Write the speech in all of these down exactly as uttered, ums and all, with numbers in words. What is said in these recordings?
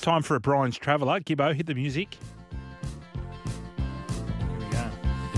time for a Brian's Traveller. Gibbo, hit the music. Here we go.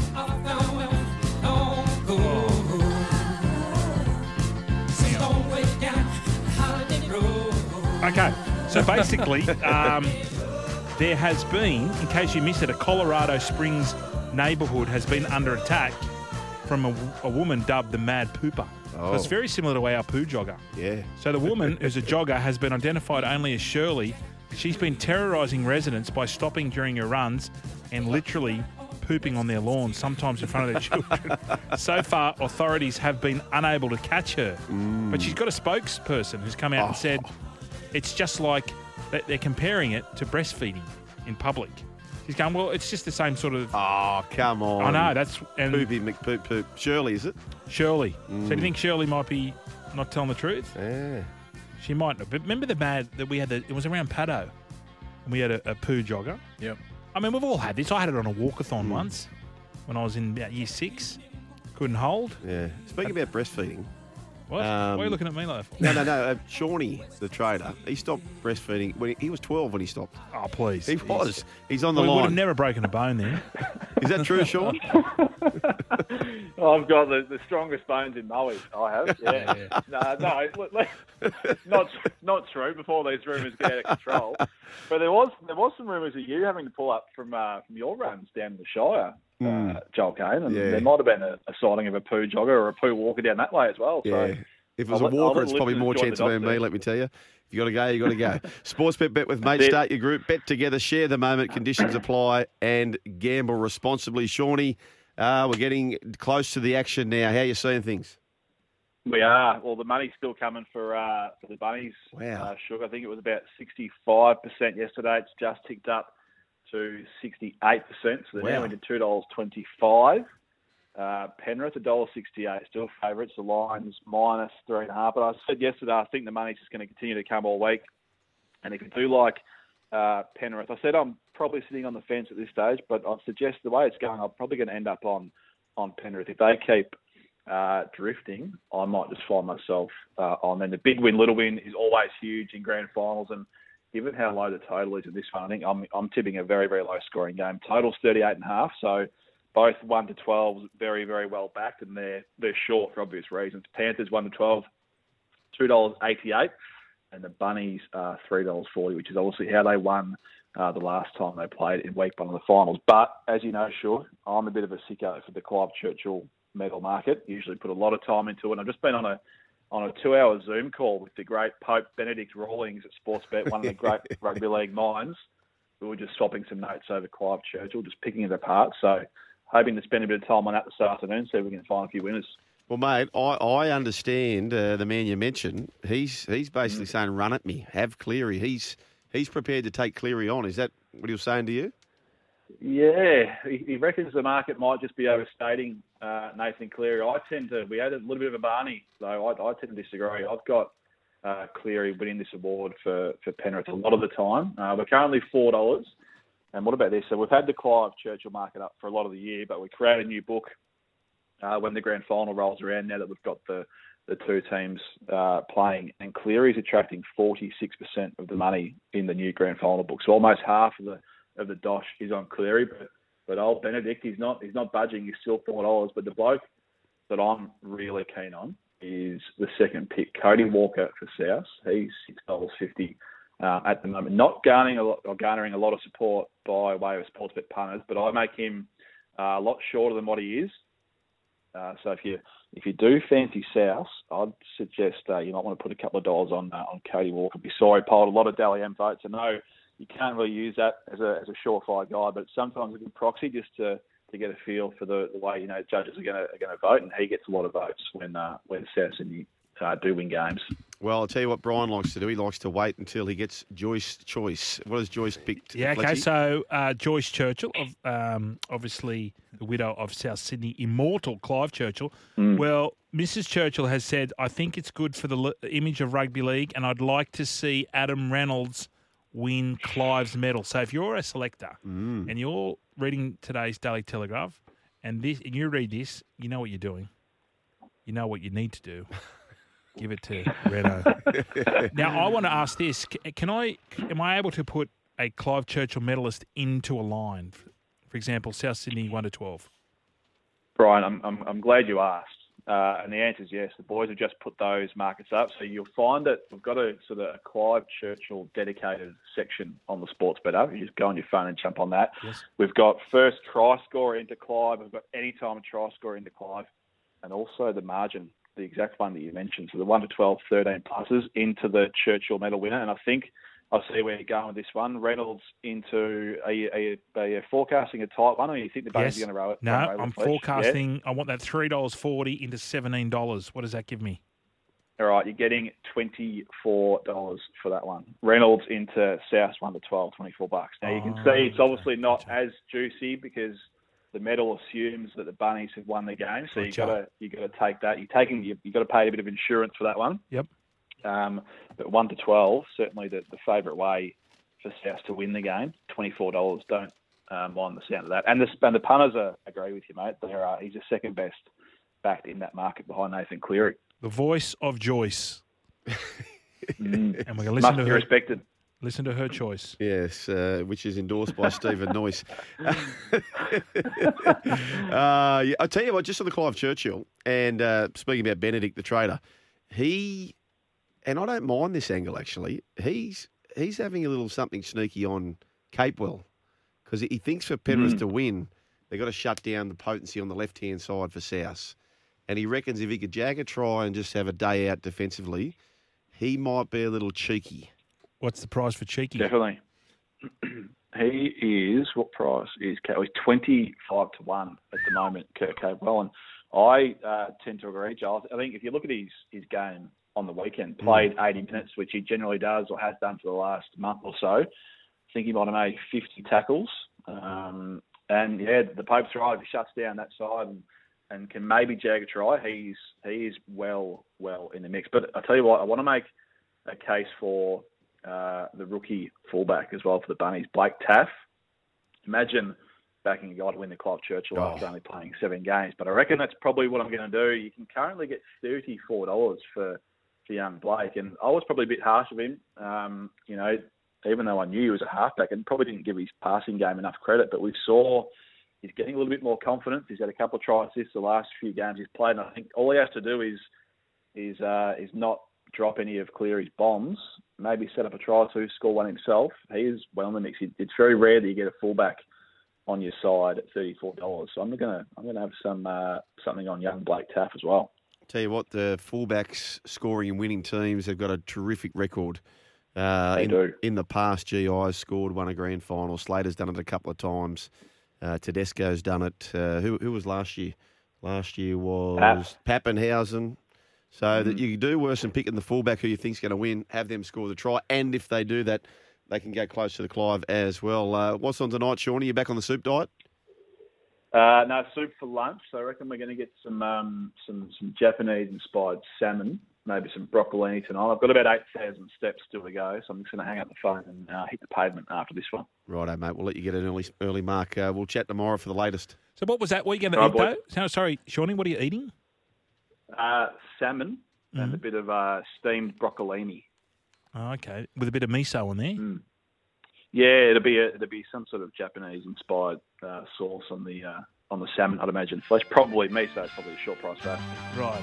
Okay, so basically, um, there has been, in case you missed it, a Colorado Springs neighbourhood has been under attack from a, a woman dubbed the Mad Pooper. Oh. So it's very similar to our poo jogger. Yeah. So the woman, who's a jogger, has been identified only as Shirley. She's been terrorising residents by stopping during her runs and literally pooping on their lawns, sometimes in front of their children. So far, authorities have been unable to catch her. Mm. But she's got a spokesperson who's come out oh. and said it's just like they're comparing it to breastfeeding in public. She's going, well, it's just the same sort of... Oh, come on. I know, that's... And Poopy McPoop Poop. Shirley, is it? Shirley. Mm. So do you think Shirley might be not telling the truth? Yeah. She might not. But remember the mad that we had, the, it was around Paddo, and we had a, a poo jogger? Yep. I mean, we've all had this. I had it on a walkathon mm. once when I was in about year six. Couldn't hold. Yeah. Speaking about breastfeeding... What? Um, Why are you looking at me like that? No, no, no. Uh, Shawnee, the trader, he stopped breastfeeding. When he, he was twelve when he stopped. Oh, please. He was. He's, He's on the well, line. We would have never broken a bone there. Is that true, Sean? Oh, I've got the, the strongest bones in Maui. I have. Yeah. yeah. No, no, look, look, not not true. Before these rumours get out of control, but there was there was some rumours of you having to pull up from uh, from your runs down the Shire, mm. uh, Joel Kane, and yeah. there might have been a, a sighting of a poo jogger or a poo walker down that way as well. Yeah. So if it was I'll a let, walker, it's probably more chance of being me, there. let me tell you. If you got to go, you got to go. Sportsbet, bet with mate, start your group, bet together, share the moment, conditions apply, and gamble responsibly. Shawnee, uh, we're getting close to the action now. How are you seeing things? We are. Well, the money's still coming for uh, for the bunnies. Wow. Uh, Sugar, I think it was about sixty-five percent yesterday. It's just ticked up to sixty-eight percent. So they're Wow. now into two dollars twenty-five. Uh, Penrith, one dollar sixty-eight, still favourites. The line's minus three and a half. But I said yesterday, I think the money's just going to continue to come all week. And if you do like uh, Penrith, I said I'm probably sitting on the fence at this stage, but I suggest the way it's going, I'm probably going to end up on, on Penrith. If they keep uh, drifting, I might just find myself uh, on them. The big win, little win is always huge in grand finals. And given how low the total is in this one, I think I'm, I'm tipping a very, very low scoring game. Total's thirty-eight and a half, so both one to twelve, very, very well backed, and they're they're short for obvious reasons. Panthers one to twelve, two dollars eighty-eight, and the Bunnies uh, three dollars forty, which is obviously how they won uh, the last time they played in week one of the finals. But as you know, sure, I'm a bit of a sicko for the Clive Churchill medal market. Usually put a lot of time into it. I've just been on a on a two-hour Zoom call with the great Pope Benedict Rawlings at Sportsbet, one of the great rugby league minds. We were just swapping some notes over Clive Churchill, just picking it apart. So hoping to spend a bit of time on that this afternoon, see if we can find a few winners. Well, mate, I, I understand uh, the man you mentioned. He's he's basically mm. saying, run at me, have Cleary. He's he's prepared to take Cleary on. Is that what he was saying to you? Yeah, he, he reckons the market might just be overstating uh, Nathan Cleary. I tend to, we had a little bit of a Barney, though. I, I tend to disagree. I've got uh, Cleary winning this award for, for Penrith a lot of the time. Uh, we're currently four dollars. And what about this? So we've had the Clive Churchill market up for a lot of the year, but we create a new book uh, when the grand final rolls around now that we've got the, the two teams uh, playing. And Cleary's attracting forty-six percent of the money in the new grand final book. So almost half of the of the dosh is on Cleary. But, but old Benedict, he's not he's not budging. He's still four dollars. But the bloke that I'm really keen on is the second pick, Cody Walker for South. He's six dollars fifty. Uh, at the moment, not garnering a lot or garnering a lot of support by way of Sportsbet punters, but I make him uh, a lot shorter than what he is. Uh, so if you if you do fancy South, I'd suggest uh, you might want to put a couple of dollars on uh, on Cody Walker. Be sorry, polled a lot of Dally M votes. I know you can't really use that as a as a surefire guide, but sometimes a good proxy just to, to get a feel for the, the way you know judges are going to are going to vote, and he gets a lot of votes when uh, when South Sydney uh, do win games. Well, I'll tell you what Brian likes to do. He likes to wait until he gets Joyce choice. What has Joyce picked? Yeah, okay. Fletchy? So uh, Joyce Churchill, of, um, obviously the widow of South Sydney immortal Clive Churchill. Mm. Well, Missus Churchill has said, I think it's good for the l- image of rugby league, and I'd like to see Adam Reynolds win Clive's medal. So if you're a selector mm. and you're reading today's Daily Telegraph, and this, and you read this, you know what you're doing. You know what you need to do. Give it to Renault. Now, I want to ask this. C- Can I, am I able to put a Clive Churchill medalist into a line? For example, South Sydney one to twelve. Brian, I'm, I'm, I'm glad you asked. Uh, and the answer is yes. The boys have just put those markets up. So you'll find that we've got a sort of a Clive Churchill dedicated section on the Sports Bet app. You just go on your phone and jump on that. Yes. We've got first try score into Clive. We've got any time try score into Clive. And also the margin, the exact one that you mentioned. So the one to twelve, thirteen pluses into the Churchill medal winner. And I think I see where you're going with this one. Reynolds into, are you, are you, are you forecasting a tight one, or you think the Bunnies Yes. are going to row it? No, run away I'm with the flesh? forecasting. Yeah. I want that three dollars forty into seventeen dollars. What does that give me? All right, you're getting twenty-four dollars for that one. Reynolds into South one to twelve, twenty-four bucks. Now you can Oh, see it's obviously okay. not Gotcha. as juicy because the medal assumes that the Bunnies have won the game. So you've Gotcha. got to you got to take that. You're taking you you've got to pay a bit of insurance for that one. Yep. Um, but one to twelve, certainly the, the favourite way for South to win the game. Twenty-four dollars. Don't uh, mind the sound of that. And the and the punters are, agree with you, mate. There are he's the second best backed in that market behind Nathan Cleary. The voice of Joyce. Mm. And we're going to listen Must to be her. respected. Listen to her choice. Yes, uh, which is endorsed by Stephen Noyce. uh, yeah, I'll tell you what, just on the Clive Churchill, and uh, speaking about Benedict the trader, he, and I don't mind this angle actually, he's he's having a little something sneaky on Capewell because he thinks for Penrith Mm. to win, they've got to shut down the potency on the left-hand side for South. And he reckons if he could jag a try and just have a day out defensively, he might be a little cheeky. What's the price for Cheeky? Definitely. He is, what price is Kurt? He's twenty-five to one at the moment, Kurt Capewell. And I uh, tend to agree, Giles. I think if you look at his, his game on the weekend, played eighty minutes, which he generally does or has done for the last month or so, I think he might have made fifty tackles. Um, and, yeah, the Pope's right. If he shuts down that side and, and can maybe jag a try, he's he is well, well in the mix. But I tell you what, I want to make a case for uh, the rookie fullback as well for the Bunnies, Blake Taff. Imagine backing a guy to win the Clive Churchill Oh. after only playing seven games. But I reckon that's probably what I'm going to do. You can currently get thirty-four dollars for, for young Blake. And I was probably a bit harsh of him. Um, you know, even though I knew he was a halfback and probably didn't give his passing game enough credit. But we saw he's getting a little bit more confidence. He's had a couple of try assists the last few games he's played. And I think all he has to do is is uh, is not drop any of Cleary's bombs, maybe set up a try or two, score one himself. He is well in the mix. It's very rare that you get a fullback on your side at thirty-four dollars. So I'm gonna I'm gonna have some uh, something on young Blake Taff as well. Tell you what, the fullbacks scoring and winning teams have got a terrific record. Uh, They in, do. in the past, G I's scored, won a grand final. Slater's done it a couple of times. Uh, Tedesco's done it. Uh, who who was last year? Last year was Pap. Pappenhausen. So Mm. that you do worse than picking the fullback who you think's going to win, have them score the try, and if they do that, they can go close to the Clive as well. Uh, what's on tonight, Shawnee? You back on the soup diet? Uh, no, soup for lunch. So I reckon we're going to get some um, some some Japanese-inspired salmon, maybe some broccolini tonight. I've got about eight thousand steps still to go, so I'm just going to hang up the phone and uh, hit the pavement after this one. Righto, mate. We'll let you get an early early mark. Uh, we'll chat tomorrow for the latest. So what was that? What are you going to Right, eat, boys. though? So, sorry, Shawnee, what are you eating? Uh, salmon and Mhm. a bit of uh, steamed broccolini. Oh, okay. With a bit of miso on there. Mm. Yeah, it'll be a, it'll be some sort of Japanese-inspired uh, sauce on the uh, on the salmon, I'd imagine. Flesh, probably miso is probably a short price back. Right,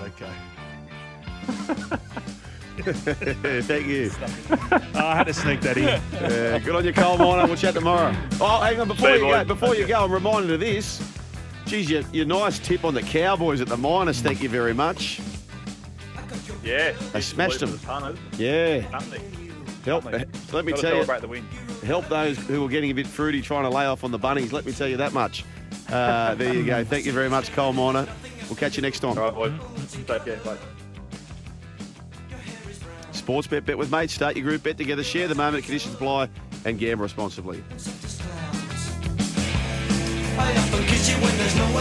okay. Thank you. Oh, I had to sneak that in. Uh, good on you, coal miner. We'll chat tomorrow. Oh, hang on. Before See you you, go, boys. before you go, I'm reminded of this. Geez, your, your nice tip on the Cowboys at the Miners. Thank you very much. Yeah, They smashed them. The punters, Yeah. nothing. Help. Nothing. Let me Got to tell you. celebrate the win. Help those who are getting a bit fruity trying to lay off on the bunnies. Let me tell you that much. Uh, there you go. Thank you very much, coal miner. We'll catch you next time. All right, boys. Take care. Bye. Sports bet, bet with mates. Start your group, bet together, share the moment, conditions apply, and gamble responsibly. I often kiss you when there's no